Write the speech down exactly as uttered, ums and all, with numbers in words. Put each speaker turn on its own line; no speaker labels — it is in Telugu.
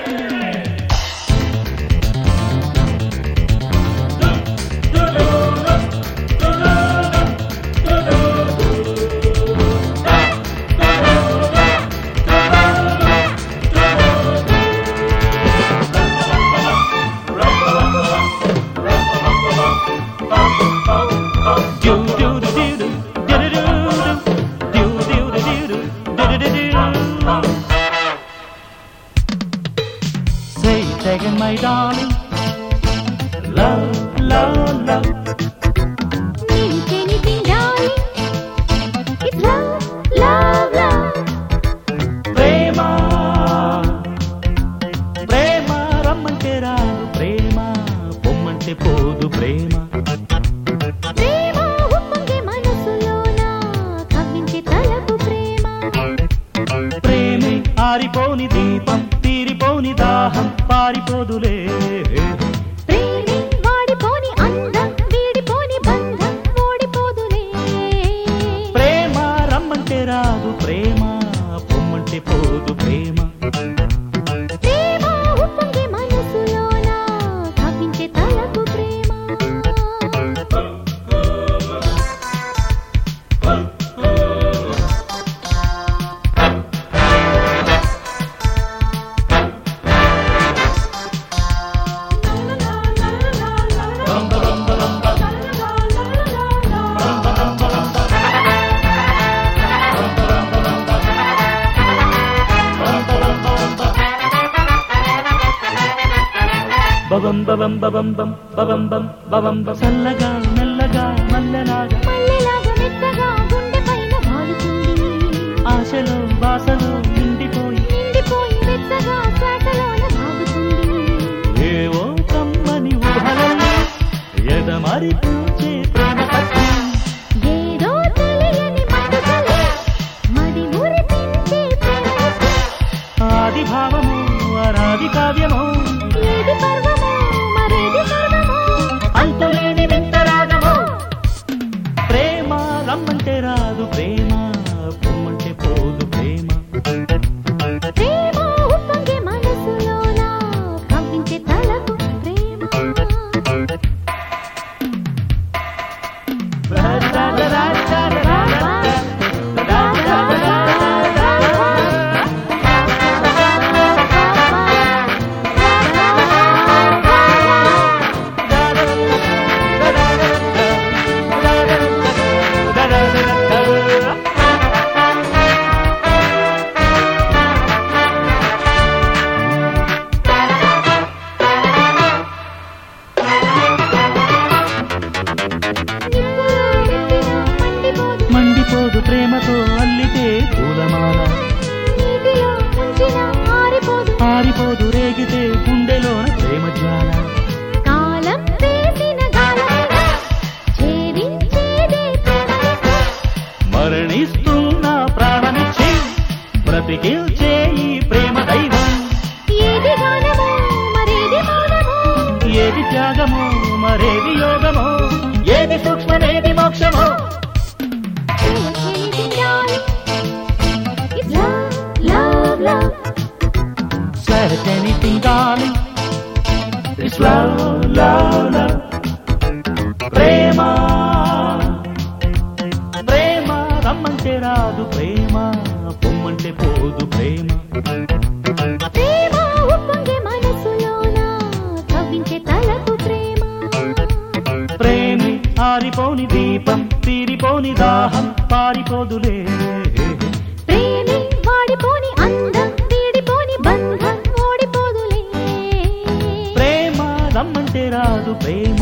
Taking my darling, love, love, love.
Means anything, darling. It's love, love, love.
Prema, prema, rammante raadu prema, pommante podu prema.
Prema uppange manasulona, kavinche talapu prema.
Preme aariponi deepam, తీరిపోని దాహం పారిపోదులే.
ప్రేమే వాడిపోని అందం, వీడిపోని బంధం ఓడిపోదులే.
ప్రేమ రమ్మంటే రాదు ప్రేమ, పొమ్మంటే పోదు ప్రేమ.
ప్రేమ ఉప్పొంగే మనసులోన, కవ్వించే తలపు ప్రేమ.
బబం బబం బబం బం బబం బం బబం బం చల్లగా మెల్లగా మల్లెలాగా
మల్లెలాగా మెత్తగా గుండె పైన వాలుతుంది.
ఆశలో బాసలో నిండిపోయి
నిండిపోయి మెత్తగా శ్వాసలోన సాగుతుంది.
ఏవో కమ్మని ఊహలలో ఎదమరి పూచే ప్రేమ కత్తి.
ఏదో తెలియని మత్తుకలే మది మురిపించే ప్రేమ.
ఆది భావము అనాది కావ్యము,
ఏది పర్వమో మరేది స్వర్గమో,
అంతులేని వింత రాగము. ప్రేమ రమ్మంటే రాదు ప్రేమ, పొమ్మంటే పోదు ప్రేమ.
ప్రేమ ఉప్పొంగే మనసులోన, కవ్వించే తలకు ప్రేమ.
మండిపోదు ప్రేమతో అల్లితే పూలమాల,
నీటిలో ముంచిన ఆరిపోదు,
ఆరిపోదు రేగితే గుండెలోన ప్రేమ జ్వాల.
కాలం వేసిన గాలమైన ఛేదించేదే ప్రేమ.
మరణిస్తున్న ప్రాణమిచ్చి బ్రతికిల్చే ఈ ప్రేమ దైవం.
ఏది గానమో మరేది మౌనమో,
ఏది త్యాగమో మరేది యోగమో, ఏది సూక్ష్మమేది మోక్షమో.
anything, darling. It's love, love, love.
Said anything darling, it's love, love, love. ప్రేమ ప్రేమ రమ్మంటే రాదు ప్రేమ, పొమ్మంటే పోదు ప్రేమ.
ప్రేమ ఉప్పొంగే మనసులోన, కవ్వించే తలకు ప్రేమ.
ప్రేమి ఆరిపోని దీపం, తీరిపోని దాహం పారిపోదులే.
ప్రేమే వాడిపోని అందం, వీడిపోని బంధం ఓడిపోదులే.
ప్రేమ రమ్మంటే రాదు ప్రేమ,